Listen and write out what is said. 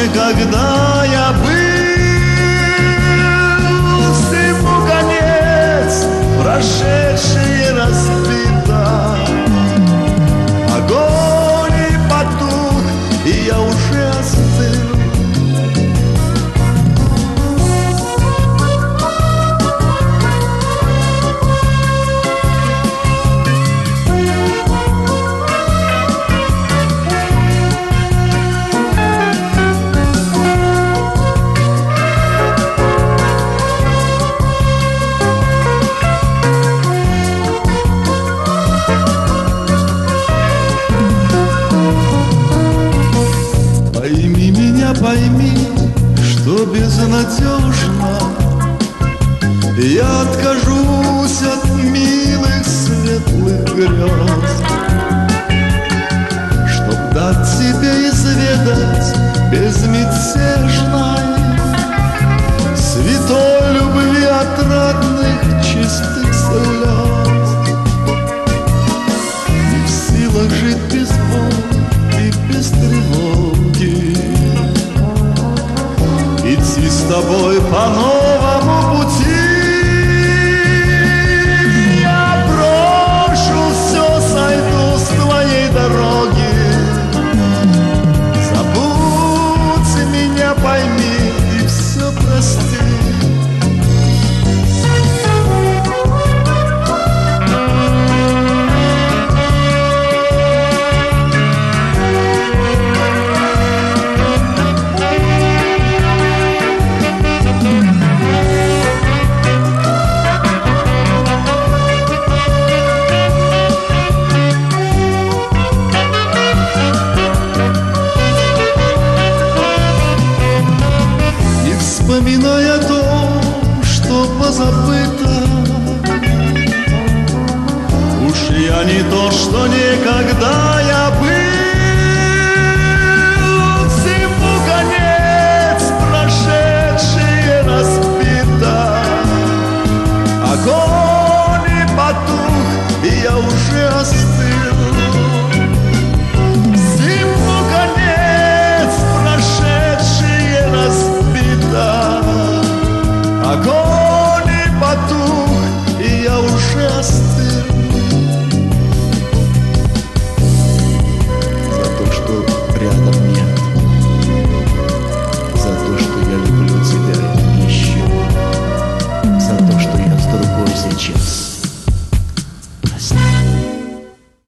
некогда я был. Всему конец, прошедшее разбито. Огонь и потух, и я уже остыл. Пойми меня, пойми, что безнадежно я откажусь от милых светлых грез, чтоб дать тебе изведать безмятежной святой любви отрадных чистых слез. Не в силах жить без боли и без тревоги, идти с тобой по новому пути. Я брошу все, сойду с твоей дороги. Забудь меня, пойми и все прости. Вспоминая то, что позабыто, уж я не то, что никогда я был. Всему конец, прошедшее разбито. Огонь и потух, и я уже остыл. Всему конец, прошедшее разбито. Огонь и потух, и я уже остыл. За то, что рядом нет, за то, что я люблю тебя еще, за то, что я с другой сейчас.